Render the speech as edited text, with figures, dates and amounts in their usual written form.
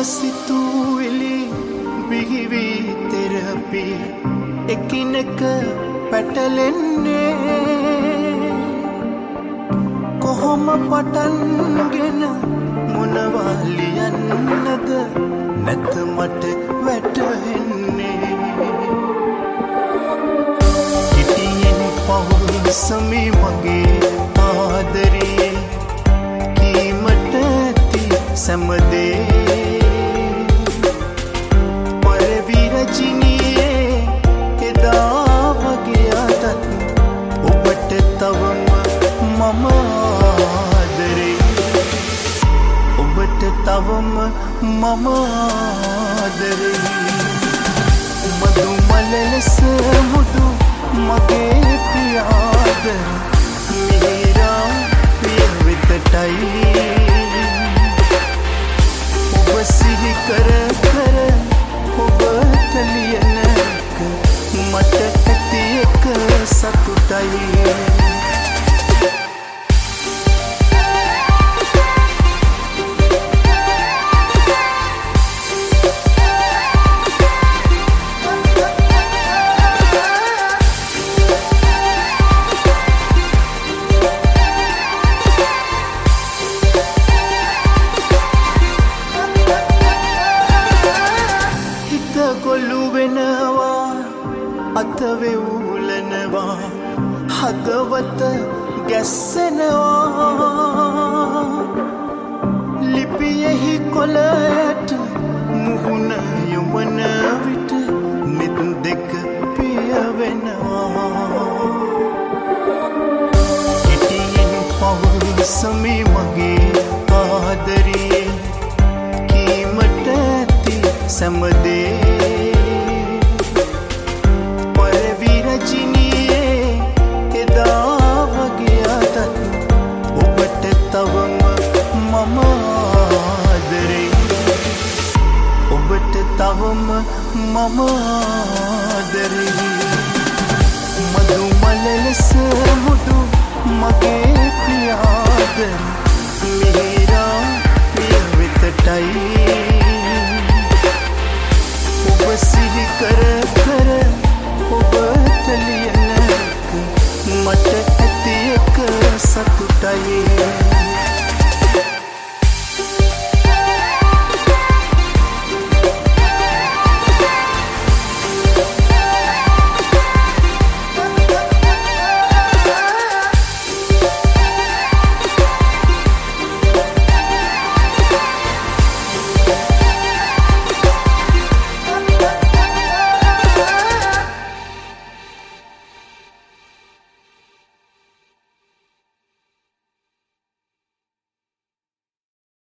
සිතුවිලි බිහිවි තෙරපි එකිනෙක පැටලෙන්නේ කොහොම පටන්ගෙන මොනවා ලියන්නද නැත මට වැටහෙන්නේ ඉතින් පවුසමි මගේ ආදරේ කීමට ඇති සැමදේ පරවිරජිනියේ එදා වගේ අදත් ඔබට තවම මම ආදරේ ඔබට තවම මම ආදරේ මధు මලලස මුදු මගේ පියාද මිහිරා පිය වෙතටයි ඔබ සිහි කර කර ඔබට ලියනක මට ඇති එක සතුටයි ගොළු වෙනවා අත වෙවුලනවා හදවත ගැස්සෙනවා ලිපියෙහි කොළට මුහුණ යොමන විට නිත් දෙක පිය වෙනවා ඉතින් පවුසමි මගේ ආදරේ කීමට ඇති සැමදේ තවම මම ආදරේ මధు මලලස මුදු මගේ පියාද මිහිරා පිය වෙතටයි ඔබ සිහි කර